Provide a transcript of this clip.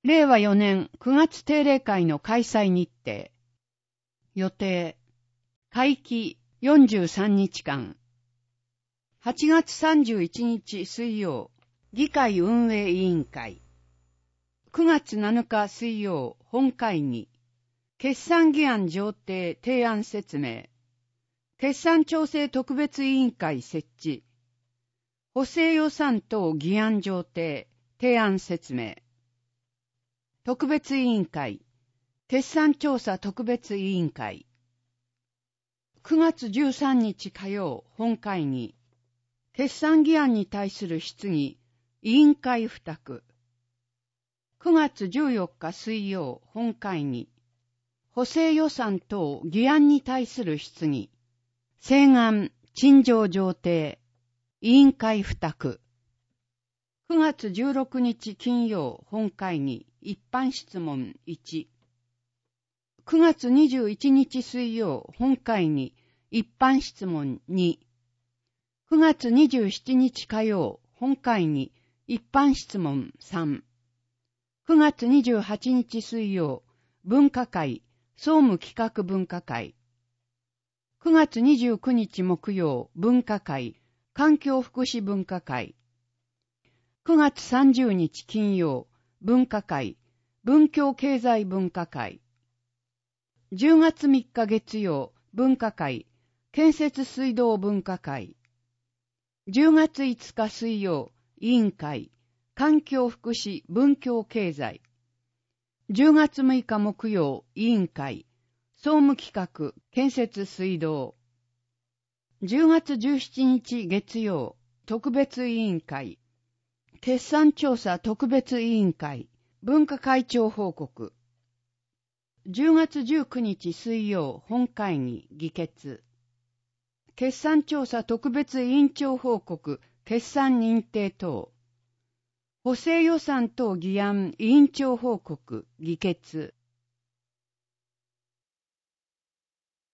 令和4年9月定例会の開催日程。予定。会期43日間。8月31日水曜、議会運営委員会。9月7日水曜、本会議。決算議案上呈提案説明。決算調整特別委員会設置。補正予算等議案上呈提案説明。特別委員会。決算調査特別委員会。9月13日火曜、本会議。決算議案に対する質疑、委員会付託。9月14日水曜、本会議。補正予算等議案に対する質疑、請願、陳情上呈、委員会付託。9月16日金曜、本会議。一般質問1。9月21日水曜、本会議。一般質問2。9月27日火曜、本会議。一般質問3。9月28日水曜、分科会、総務企画分科会。9月29日木曜、分科会、環境福祉分科会。9月30日金曜、分科会、文教経済分科会。10月3日月曜、分科会、建設水道分科会。10月5日水曜、委員会、環境福祉文教経済。10月6日木曜、委員会、総務企画、建設水道。10月17日月曜、特別委員会、決算調査特別委員会、文化会長報告。10月19日水曜、本会議、議決。決算調査特別委員長報告、決算認定等。補正予算等議案委員長報告、議決。